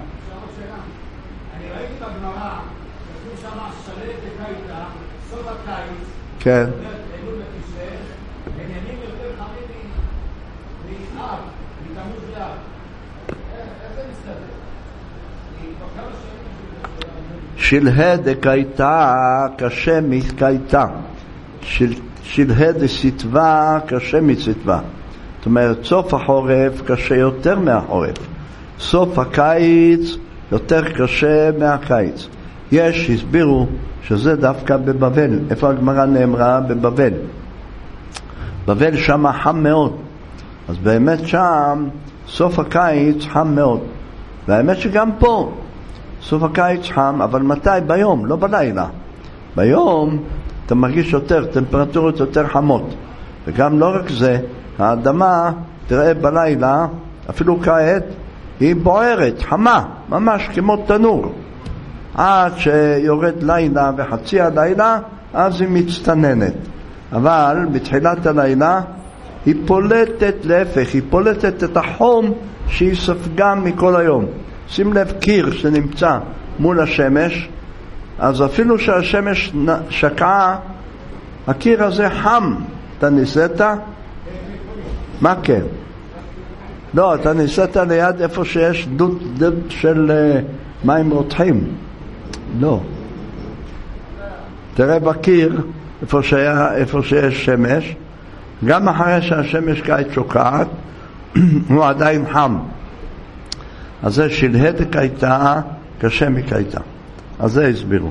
ראיתי בגמרא, כתוב שם שלט בקיץ, סוף הקיץ, כן. אלול ותשרי, בניינים יותר חמים מישאב, מתמוז לאב. איך זה מסתדר? אני כבר כמה שנים שלהי דקייתה קשה מקייתה, של, שלהי דסתווה קשה מצתווה. זאת אומרת, סוף החורף קשה יותר מהחורף, סוף הקיץ יותר קשה מהקיץ. יש, הסבירו שזה דווקא בבבל. איפה הגמרא נאמרה? בבבל. בבל שם חם מאוד, אז באמת שם סוף הקיץ חם מאוד. והאמת שגם פה סוף הקיץ חם, אבל מתי? ביום, לא בלילה. ביום אתה מרגיש יותר, טמפרטורות יותר חמות. וגם לא רק זה, האדמה, תראה בלילה, אפילו כעת, היא בוערת, חמה, ממש כמו תנור. עד שיורד לילה וחצי הלילה, אז היא מצטננת. אבל בתחילת הלילה היא פולטת להפך, היא פולטת את החום שהיא ספגה מכל היום. שים לב, קיר שנמצא מול השמש, אז אפילו שהשמש שקעה, הקיר הזה חם. אתה ניסית? מה כן? לא, אתה ניסית ליד איפה שיש דוד, דוד של uh, מים רותחים. לא. תראה בקיר, איפה, שהיה, איפה שיש שמש, גם אחרי שהשמש קיץ שוקעת, הוא עדיין חם. אז זה שלהי דקייתה קשה מקייתה. אז זה הסבירו.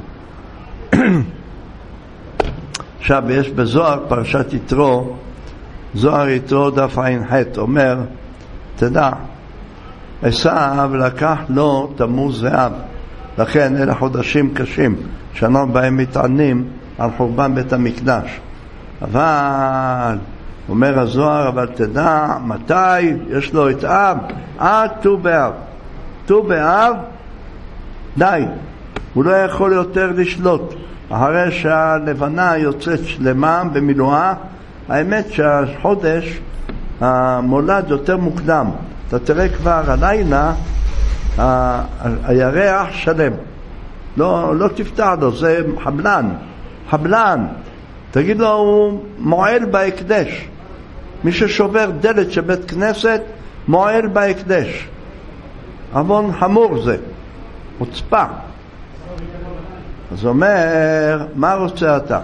עכשיו יש בזוהר פרשת יתרו, זוהר יתרו דף עין ח' אומר, תדע, עשיו לקח לו תמוז זהב, לכן אלה חודשים קשים שאנחנו בהם מתענים על חורבן בית המקדש. אבל אומר הזוהר, אבל תדע מתי יש לו את אב? עד ט"ו באב. ט"ו באב די, הוא לא יכול יותר לשלוט. אחרי שהלבנה יוצאת שלמה במילואה, האמת שהחודש המולד יותר מוקדם. אתה תראה כבר הלילה הירח שלם, לא, לא תפתח לו, זה חבלן, חבלן. תגיד לו, הוא מועל בהקדש. מי ששובר דלת של בית כנסת מועל בהקדש. עוון חמור זה, חוצפה. אז אומר, מה רוצה אתה?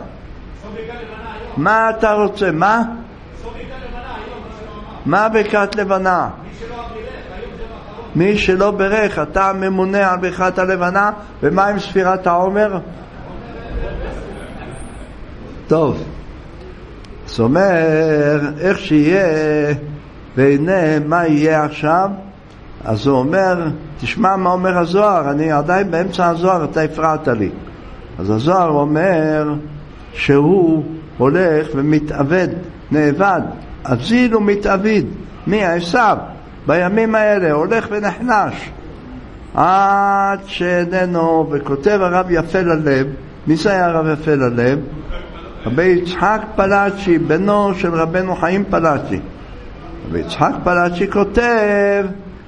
מה אתה רוצה? מה? מה ברכת לבנה? מי שלא ברך, אתה ממונה על ברכת הלבנה. ומה עם ספירת העומר? טוב, זאת אומרת, איך שיהיה, והנה מה יהיה עכשיו? אז הוא אומר, תשמע מה אומר הזוהר, אני עדיין באמצע הזוהר, אתה הפרעת לי. אז הזוהר אומר שהוא הולך ומתאבד, נאבד, אזיל ומתאבד, מי? עשיו, בימים האלה, הולך ונחלש, עד שאיננו, וכותב הרב יפה ללב. מי זה היה הרב יפה ללב? רבי יצחק פלאצ'י, בנו של רבנו חיים פלאצ'י. רבי יצחק פלאצ'י כותב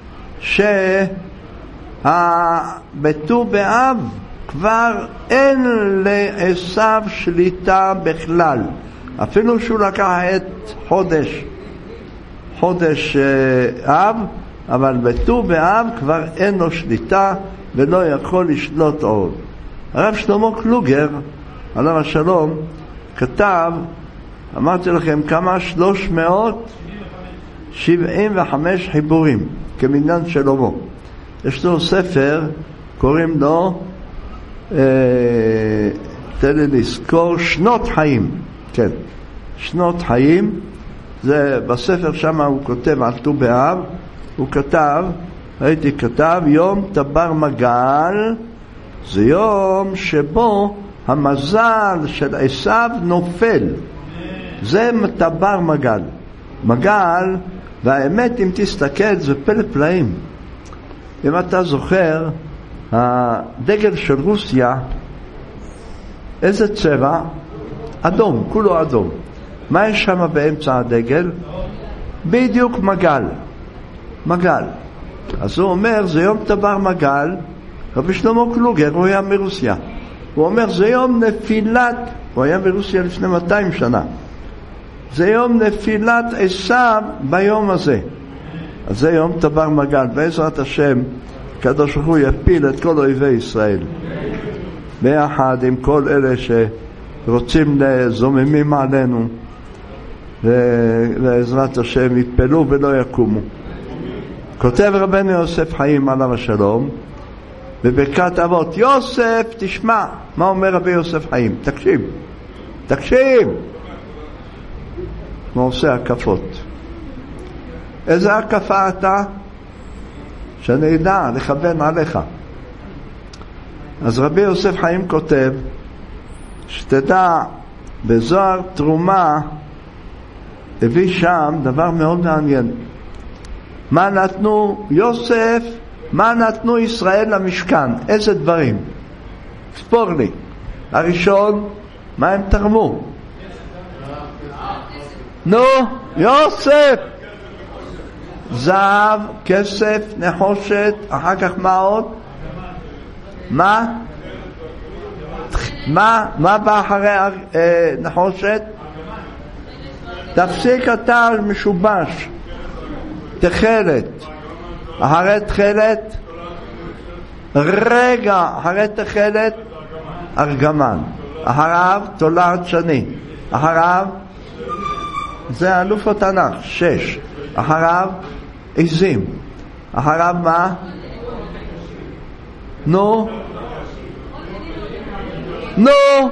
שבט"ו באב כבר אין לעשיו שליטה בכלל, אפילו שהוא לקח את חודש חודש אב, אבל בט"ו באב כבר אין לו שליטה ולא יכול לשלוט עוד. הרב שלמה קלוגר עליו השלום כתב, אמרתי לכם כמה? שלוש מאות שבעים וחמש חיבורים כמניין שלמה. יש לו ספר, קוראים לו אה, תן לי לזכור, שנות חיים. כן, שנות חיים. זה בספר שם הוא כותב על ט"ו באב, הוא כתב, הייתי כתב, יום טבר מגל זה יום שבו המזל של עשיו נופל. זה טבר מגל. מגל, והאמת אם תסתכל זה פלא פלאים. אם אתה זוכר, הדגל של רוסיה, איזה צבע? אדום, כולו אדום. מה יש שם באמצע הדגל? בדיוק מגל. מגל. אז הוא אומר, זה יום טבר מגל. רבי שלמה קלוגר, הוא היה מרוסיה. הוא אומר, זה יום נפילת, הוא היה ברוסיה לפני מאתיים שנה. זה יום נפילת עשיו ביום הזה. אז זה יום טבר מגל. בעזרת השם, הקדוש ברוך הוא יפיל את כל אויבי ישראל. ביחד עם כל אלה שרוצים לזוממים עלינו, ובעזרת השם יתפלו ולא יקומו. כותב רבנו יוסף חיים עליו השלום בברכת אבות, יוסף תשמע מה אומר רבי יוסף חיים, תקשיב תקשיב מה עושה הקפות. איזה הקפה אתה? שאני ידע לכוון עליך. אז רבי יוסף חיים כותב שתדע, בזוהר תרומה הביא שם דבר מאוד מעניין. מה נתנו יוסף, מה נתנו ישראל למשכן, איזה דברים? ספור לי. הראשון, מה הם תרמו? נו, יוסף, זהב, כסף, נחושת, אחר כך מה עוד? מה? מה? מה בא אחרי אה, נחושת? תפסיק אתה משובש. תחלת. אחרי תחלת, רגע, אחרי תחלת, ארגמן. אחריו תולעת שני. אחריו, זה אלוף התנ"ך, שש. אחריו, עזים. אחריו מה? נו? נו?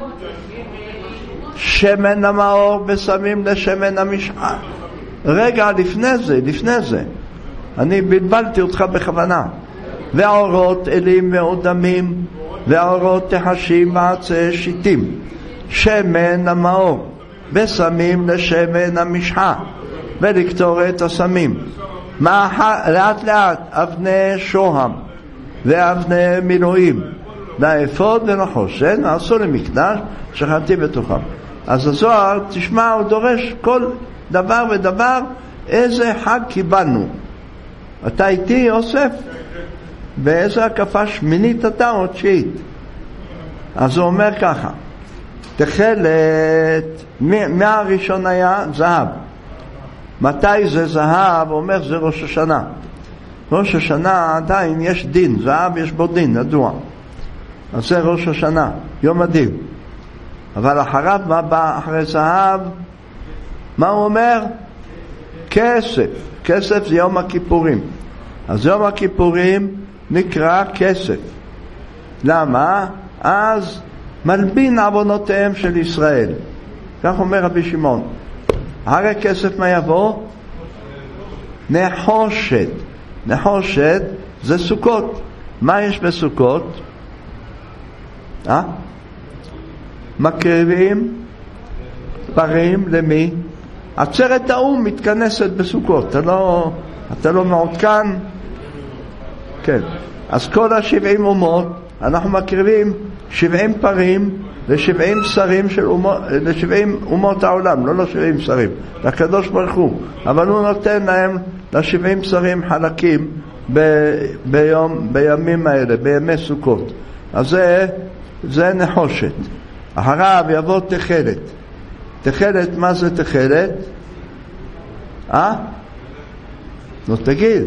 שמן המאור בשמים לשמן המשחה. רגע, לפני זה, לפני זה. אני בלבלתי אותך בכוונה. והאורות אלים מאודמים, והאורות תחשים ועצי שיטים. שמן המאור בשמים לשמן המשחה. ולקטור את הסמים. לאט לאט אבני שוהם ואבני מילואים לאפוד ונחושת נעשו למקדש שכנתי בתוכם. אז הזוהר תשמע, הוא דורש כל דבר ודבר איזה חג קיבלנו. אתה איתי יוסף? באיזה הקפה שמינית אתה או תשיעית? אז הוא אומר ככה, תחלת, מה הראשון היה? זהב. מתי זה זהב? הוא אומר זה ראש השנה. ראש השנה עדיין יש דין, זהב יש בו דין, ידוע. אז זה ראש השנה, יום הדין. אבל אחריו מה בא אחרי זהב? מה הוא אומר? כסף. כסף זה יום הכיפורים. אז יום הכיפורים נקרא כסף. למה? אז מלבין עוונותיהם של ישראל. כך אומר רבי שמעון. הרי כסף מה יבוא? נחושת. נחושת זה סוכות. מה יש בסוכות? אה? מקריבים פרים למי? עצרת האום מתכנסת בסוכות. אתה לא, אתה לא מעודכן? כן. אז כל השבעים אומות אנחנו מקריבים שבעים פרים לשבעים שרים של אומות, לשבעים אומות העולם, לא לשבעים שרים, לקדוש ברוך הוא. אבל הוא נותן להם לשבעים שרים חלקים ב, ביום, בימים האלה, בימי סוכות. אז זה, זה נחושת. אחריו יבוא תחלת. תחלת, מה זה תחלת? אה? נו תגיד.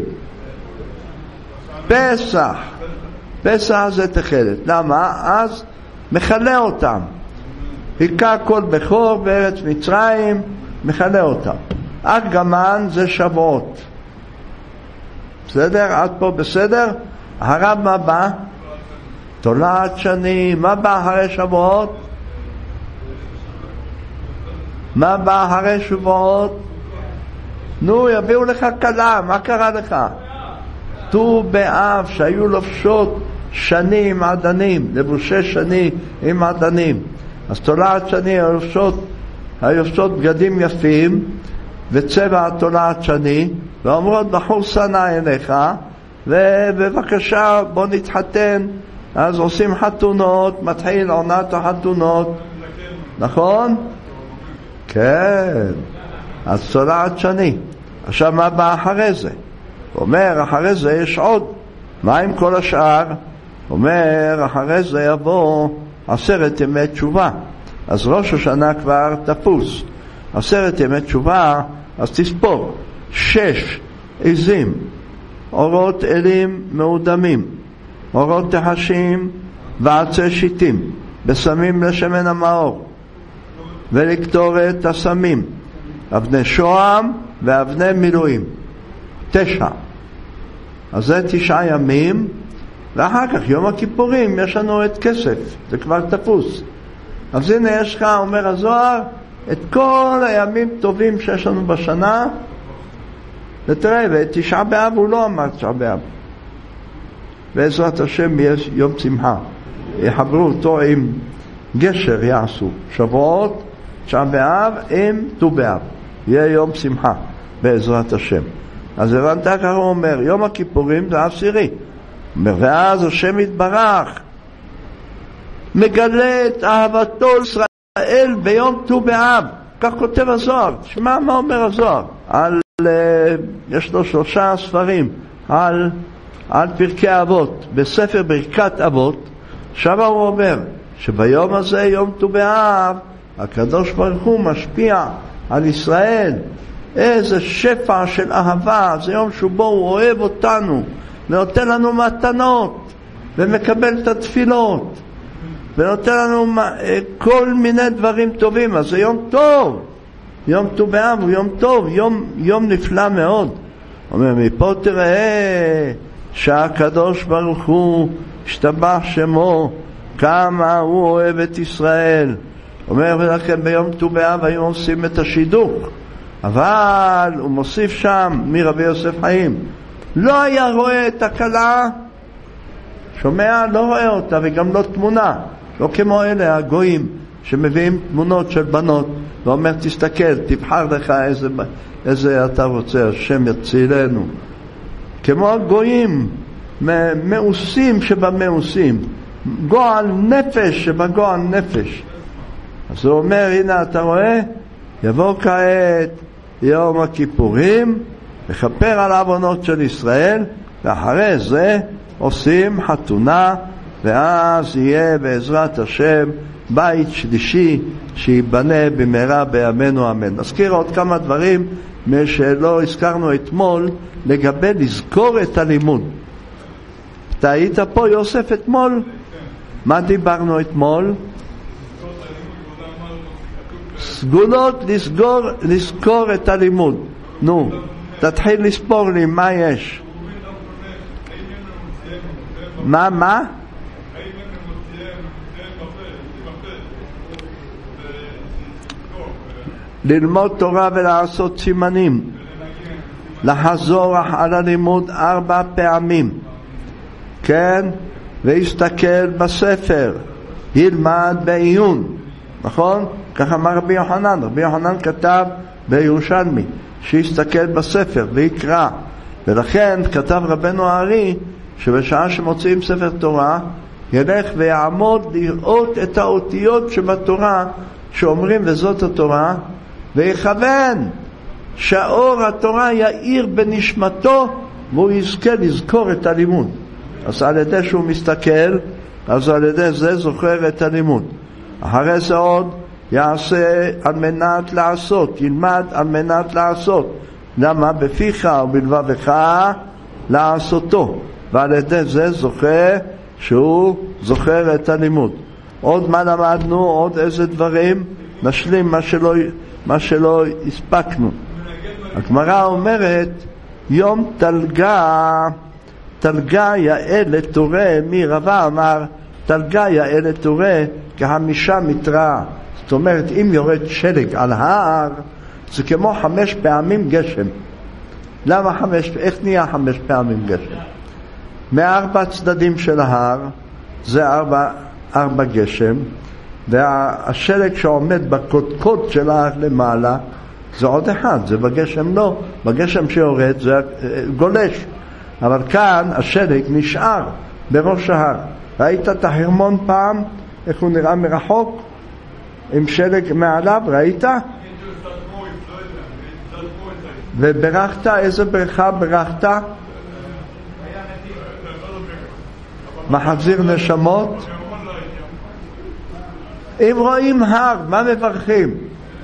פסח. פסח זה תחלת. למה? אז מחלה אותם. היכה כל בכור בארץ מצרים, מחלה אותם. ארגמן זה שבועות. בסדר? עד פה בסדר? הרב מה בא? תולעת שני. מה בא אחרי שבועות? מה בא אחרי שבועות? נו, יביאו לך קלה, מה קרה לך? ט"ו באב שהיו לובשות שני עם עדנים, לבושי שני עם עדנים. אז תולעת שני הלובשות, הלובשות בגדים יפים וצבע תולעת שני, ואומרות בחור שנא אליך ובבקשה בוא נתחתן. אז עושים חתונות, מתחיל עונת החתונות, נכון? כן. אז תולעת שני. עכשיו מה בא אחרי זה? אומר אחרי זה יש עוד. מה עם כל השאר? אומר אחרי זה יבוא עשרת ימי תשובה. אז ראש השנה כבר תפוס. עשרת ימי תשובה, אז תספור שש עזים, אורות אלים מאודמים, אורות תחשים ועצי שיטים בסמים לשמן המאור ולקטור את הסמים, אבני שוהם ואבני מילואים. תשע. אז זה תשעה ימים, ואחר כך יום הכיפורים יש לנו את כסף, זה כבר תפוס. אז הנה יש לך, אומר הזוהר, את כל הימים טובים שיש לנו בשנה, ותראה, ותשעה באב הוא לא אמר תשעה באב. בעזרת השם יש יום שמחה, יחברו אותו עם גשר, יעשו שבועות, תשעה באב עם ט"ו באב, יהיה יום שמחה בעזרת השם. אז הבנת ככה הוא אומר, יום הכיפורים זה עשירי, ואז השם יתברך מגלה את אהבתו לישראל ביום ט"ו באב. כך כותב הזוהר. שמע מה אומר הזוהר על, uh, יש לו שלושה ספרים על, על פרקי אבות. בספר ברכת אבות שם הוא אומר שביום הזה, יום ט"ו באב, הקדוש ברוך הוא משפיע על ישראל. איזה שפע של אהבה, זה יום שבו הוא אוהב אותנו ונותן לנו מתנות ומקבל את התפילות ונותן לנו כל מיני דברים טובים. אז זה יום טוב, יום ט"ו באב הוא יום טוב, יום, יום נפלא מאוד. אומר, מפה תראה שהקדוש ברוך הוא השתבח שמו, כמה הוא אוהב את ישראל. אומר, ולכן ביום ט"ו באב היו עושים את השידוך, אבל הוא מוסיף שם מרבי יוסף חיים, לא היה רואה את הכלה, שומע, לא רואה אותה, וגם לא תמונה, לא כמו אלה הגויים שמביאים תמונות של בנות ואומר תסתכל, תבחר לך איזה, איזה אתה רוצה, השם יצילנו. כמו הגויים מאוסים שבמאוסים, גועל נפש שבגועל נפש. אז הוא אומר, הנה אתה רואה, יבוא כעת יום הכיפורים, מכפר על העוונות של ישראל, ואחרי זה עושים חתונה, ואז יהיה בעזרת השם בית שלישי שיבנה במהרה בימינו אמן. נזכיר עוד כמה דברים שלא הזכרנו אתמול לגבי לזכור את הלימוד. אתה היית פה יוסף אתמול? מה דיברנו אתמול? סגולות לסגור, לזכור את הלימוד. נו, תתחיל לספור לי מה יש. מה, מה? ללמוד תורה ולעשות סימנים, לחזור על הלימוד ארבע פעמים, כן? ויסתכל בספר, ילמד בעיון, נכון? ככה אמר רבי יוחנן. רבי יוחנן כתב בירושלמי שיסתכל בספר ויקרא, ולכן כתב רבנו הארי שבשעה שמוצאים ספר תורה ילך ויעמוד לראות את האותיות שבתורה שאומרים וזאת התורה, ויכוון שהאור התורה יאיר בנשמתו והוא יזכה לזכור את הלימוד. אז על ידי שהוא מסתכל, אז על ידי זה זוכר את הלימוד. אחרי זה עוד יעשה על מנת לעשות, ילמד על מנת לעשות. למה? בפיך ובלבבך לעשותו, ועל ידי זה זוכר שהוא זוכר את הלימוד. עוד מה למדנו? עוד איזה דברים? נשלים מה שלא, מה שלא הספקנו. הגמרא אומרת יום תלגה, תלגה יאה לתורה, מי רבה אמר תלגה יאה לתורה כחמישה מתראה. זאת אומרת, אם יורד שלג על ההר זה כמו חמש פעמים גשם. למה חמש? איך נהיה חמש פעמים גשם? מארבע צדדים של ההר זה ארבע, ארבע גשם, והשלג שעומד בקודקוד של ההר למעלה זה עוד אחד, זה בגשם לא, בגשם שיורד זה גולש, אבל כאן השלג נשאר בראש ההר. ראית את החרמון פעם? איך הוא נראה מרחוק? עם שלג מעליו, ראית? וברכת, איזה ברכה ברכת? מחזיר נשמות. אם רואים הר, מה מברכים?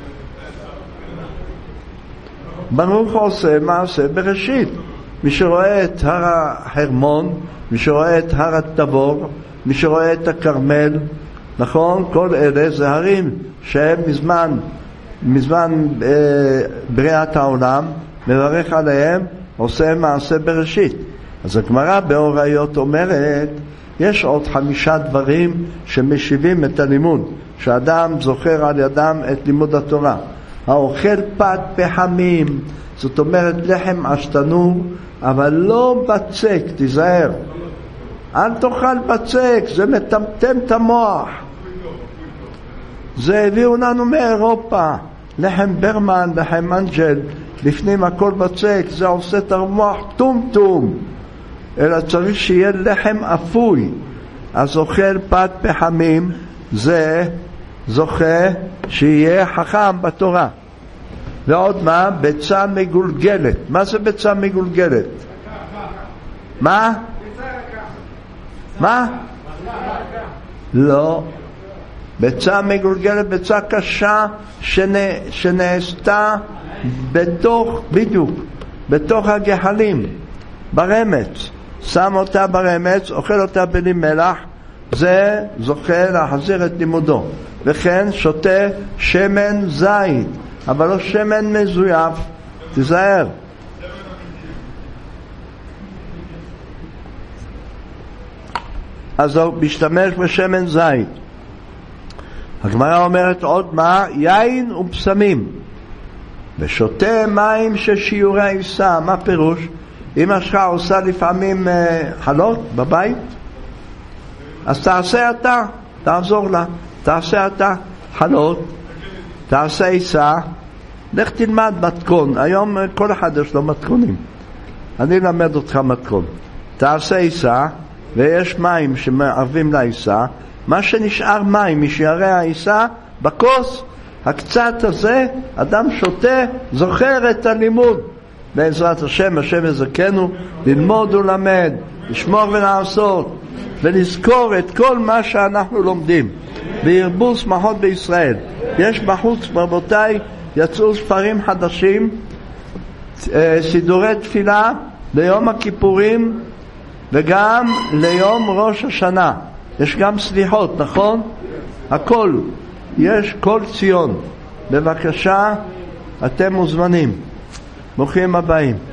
ברוך עושה מעשה בראשית. מי שרואה את הר החרמון, מי שרואה את הר התבור, מי שרואה את הכרמל, נכון? כל אלה זה הרים שהם מזמן, מזמן אה, בריאת העולם, מברך עליהם, עושה מעשה בראשית. אז הגמרא באור ראיות אומרת, יש עוד חמישה דברים שמשיבים את הלימוד, שאדם זוכר על ידם את לימוד התורה. האוכל פת פחמים, זאת אומרת לחם עשתנור, אבל לא בצק, תיזהר. אל תאכל בצק, זה מטמטם את המוח. זה הביאו לנו מאירופה, לחם ברמן, לחם אנג'ל, לפנים הכל בצק, זה עושה את המוח טום טום. אלא צריך שיהיה לחם אפוי. אז אוכל פת פחמים, זה זוכה שיהיה חכם בתורה. ועוד מה? ביצה מגולגלת. מה זה ביצה מגולגלת? מה? מה? לא. ביצה מגולגלת, ביצה קשה שנעשתה בתוך, בדיוק, בתוך הגחלים, ברמץ. שם אותה ברמץ, אוכל אותה בלי מלח, זה זוכה להחזיר את לימודו. וכן שותה שמן זית, אבל לא שמן מזויף, תיזהר. אז הוא משתמש בשמן זית. הגמרא אומרת עוד מה? יין ופסמים. ושותה מים של שיעורי עיסה. מה פירוש? אמא שלך עושה לפעמים חלות בבית, אז תעשה אתה, תעזור לה, תעשה אתה חלות, תעשה עיסה, לך תלמד מתכון. היום כל אחד יש לו מתכונים, אני אלמד אותך מתכון. תעשה עיסה, ויש מים שמערבים לעיסה, מה שנשאר מים משערי העיסה בכוס, הקצת הזה אדם שותה, זוכר את הלימוד. בעזרת השם, השם יזכנו ללמוד ולמד, לשמור ולעשות, ולזכור את כל מה שאנחנו לומדים. וירבו שמחות בישראל. יש בחוץ, רבותיי, יצאו ספרים חדשים, סידורי תפילה ליום הכיפורים וגם ליום ראש השנה. יש גם סליחות, נכון? הכל. יש כל ציון. בבקשה, אתם מוזמנים. ברוכים הבאים.